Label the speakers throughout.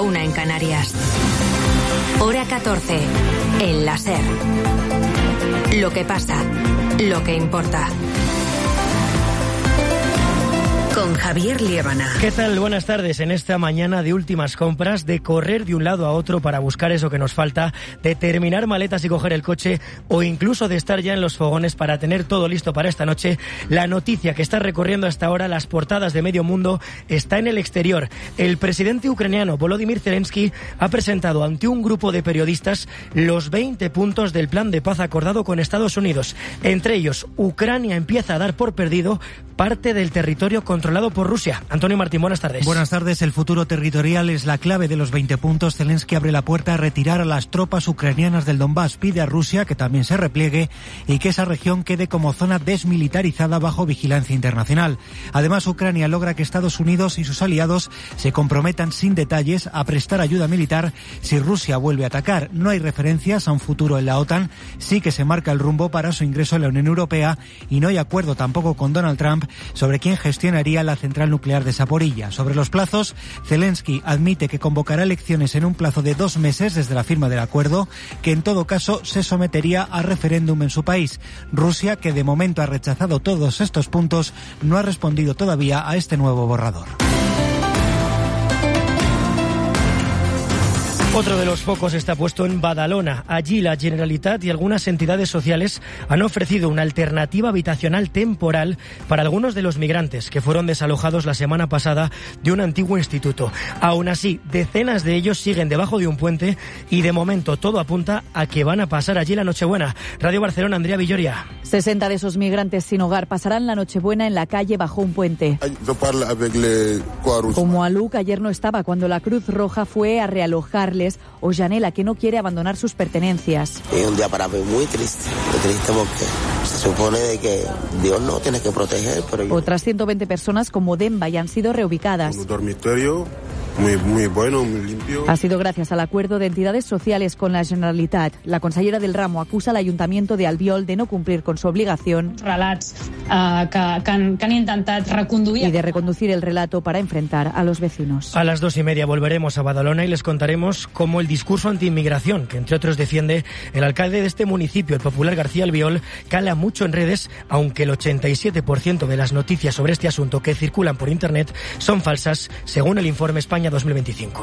Speaker 1: 1 en Canarias. Hora 14, en la SER. Lo que pasa, lo que importa. Con Javier Liébana.
Speaker 2: ¿Qué tal? Buenas tardes. En esta mañana de últimas compras, de correr de un lado a otro para buscar eso que nos falta, de terminar maletas y coger el coche, o incluso de estar ya en los fogones para tener todo listo para esta noche, la noticia que está recorriendo hasta ahora las portadas de medio mundo está en el exterior. El presidente ucraniano Volodymyr Zelensky ha presentado ante un grupo de periodistas los 20 puntos del plan de paz acordado con Estados Unidos. Entre ellos, Ucrania empieza a dar por perdido parte del territorio controlado por Rusia. Antonio Martín, buenas tardes.
Speaker 3: Buenas tardes. El futuro territorial es la clave de los 20 puntos. Zelensky abre la puerta a retirar a las tropas ucranianas del Donbass. Pide a Rusia que también se repliegue y que esa región quede como zona desmilitarizada bajo vigilancia internacional. Además, Ucrania logra que Estados Unidos y sus aliados se comprometan sin detalles a prestar ayuda militar si Rusia vuelve a atacar. No hay referencias a un futuro en la OTAN. Sí que se marca el rumbo para su ingreso en la Unión Europea y no hay acuerdo tampoco con Donald Trump sobre quién gestionaría la central nuclear de Zaporilla. Sobre los plazos, Zelensky admite que convocará elecciones en un plazo de 2 meses desde la firma del acuerdo, que en todo caso se sometería a referéndum en su país. Rusia, que de momento ha rechazado todos estos puntos, no ha respondido todavía a este nuevo borrador.
Speaker 2: Otro de los focos está puesto en Badalona. Allí la Generalitat y algunas entidades sociales han ofrecido una alternativa habitacional temporal para algunos de los migrantes que fueron desalojados la semana pasada de un antiguo instituto. Aún así, decenas de ellos siguen debajo de un puente y de momento todo apunta a que van a pasar allí la Nochebuena. Radio Barcelona, Andrea Villoria.
Speaker 4: 60 de esos migrantes sin hogar pasarán la Nochebuena en la calle bajo un puente. Como Aluk ayer no estaba cuando la Cruz Roja fue a realojarles, o Janela, que no quiere abandonar sus pertenencias.
Speaker 5: Es un día para mí muy triste porque se supone de que Dios no tiene que proteger. Pero
Speaker 4: Otras 120 personas como Demba ya han sido reubicadas.
Speaker 6: Un dormitorio muy bueno, muy limpio.
Speaker 4: Ha sido gracias al acuerdo de entidades sociales con la Generalitat. La consellera del ramo acusa al Ayuntamiento de Albiol de no cumplir con su obligación.
Speaker 7: Relats que han intentat reconduir.
Speaker 4: Y de reconducir el relato para enfrentar a los vecinos.
Speaker 2: A las 2:30 volveremos a Badalona y les contaremos cómo el discurso antiinmigración, que entre otros defiende el alcalde de este municipio, el popular García Albiol, cala mucho en redes, aunque el 87% de las noticias sobre este asunto que circulan por internet son falsas, según el informe España 2025.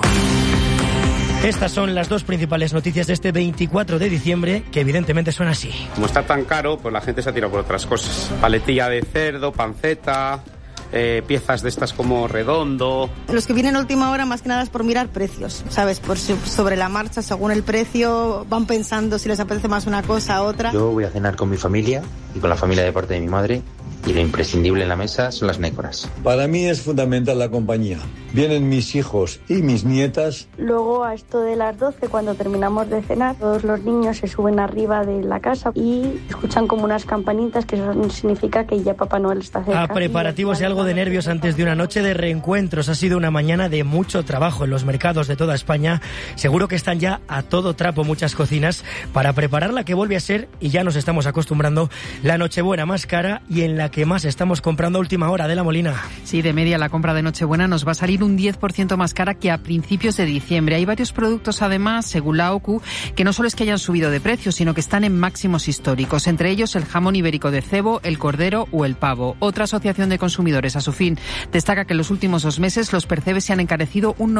Speaker 2: Estas son las dos principales noticias de este 24 de diciembre, que evidentemente son así.
Speaker 8: Como está tan caro, pues la gente se ha tirado por otras cosas. Paletilla de cerdo, panceta, piezas de estas como redondo.
Speaker 9: Los que vienen a última hora más que nada es por mirar precios, ¿sabes? Sobre la marcha, según el precio, van pensando si les apetece más una cosa u otra.
Speaker 10: Yo voy a cenar con mi familia y con la familia de parte de mi madre. Y lo imprescindible en la mesa son las nécoras.
Speaker 11: Para mí es fundamental la compañía. Vienen mis hijos y mis nietas.
Speaker 12: Luego a esto de las 12, cuando terminamos de cenar, todos los niños se suben arriba de la casa y escuchan como unas campanitas, que eso significa que ya Papá Noel está cerca.
Speaker 2: A preparativos y algo de nervios antes de una noche de reencuentros. Ha sido una mañana de mucho trabajo en los mercados de toda España. Seguro que están ya a todo trapo muchas cocinas para preparar la que vuelve a ser, y ya nos estamos acostumbrando, la Nochebuena más cara y en la que más estamos comprando a última hora. De la Molina.
Speaker 13: Sí, de media la compra de Nochebuena nos va a salir un 10% más cara que a principios de diciembre. Hay varios productos, además, según la OCU, que no solo es que hayan subido de precio, sino que están en máximos históricos. Entre ellos el jamón ibérico de cebo, el cordero o el pavo. Otra asociación de consumidores, a su fin, destaca que en los últimos 2 meses los percebes se han encarecido un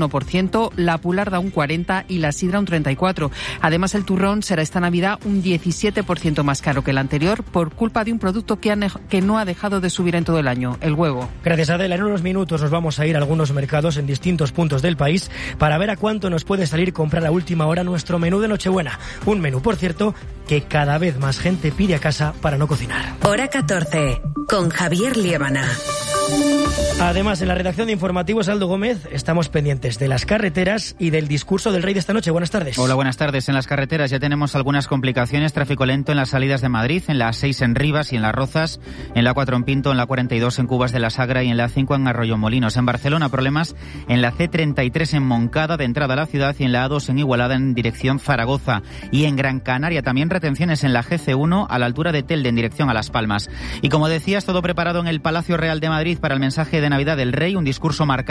Speaker 13: 91%, la pularda un 40% y la sidra un 34%. Además, el turrón será esta Navidad un 17% más caro que el anterior por culpa de un producto que no ha dejado de subir en todo el año, el huevo.
Speaker 2: Gracias, Adela. En unos minutos nos vamos a ir a algunos mercados en distintos puntos del país para ver a cuánto nos puede salir comprar a última hora nuestro menú de Nochebuena. Un menú, por cierto, que cada vez más gente pide a casa para no cocinar.
Speaker 1: Hora 14, con Javier Liébana.
Speaker 2: Además, en la redacción de informativos, Aldo Gómez, estamos pendientes de las carreteras y del discurso del Rey de esta noche. Buenas tardes.
Speaker 14: Hola, buenas tardes. En las carreteras ya tenemos algunas complicaciones. Tráfico lento en las salidas de Madrid, en la A6 en Rivas y en Las Rozas, en la A4 en Pinto, en la 42 en Cubas de la Sagra y en la A5 en Arroyomolinos. En Barcelona, problemas en la C33 en Moncada, de entrada a la ciudad, y en la A2 en Igualada, en dirección Zaragoza. Y en Gran Canaria también retenciones en la GC1 a la altura de Telde, en dirección a Las Palmas. Y como decías, todo preparado en el Palacio Real de Madrid para el mensaje de Navidad del Rey, un discurso marcado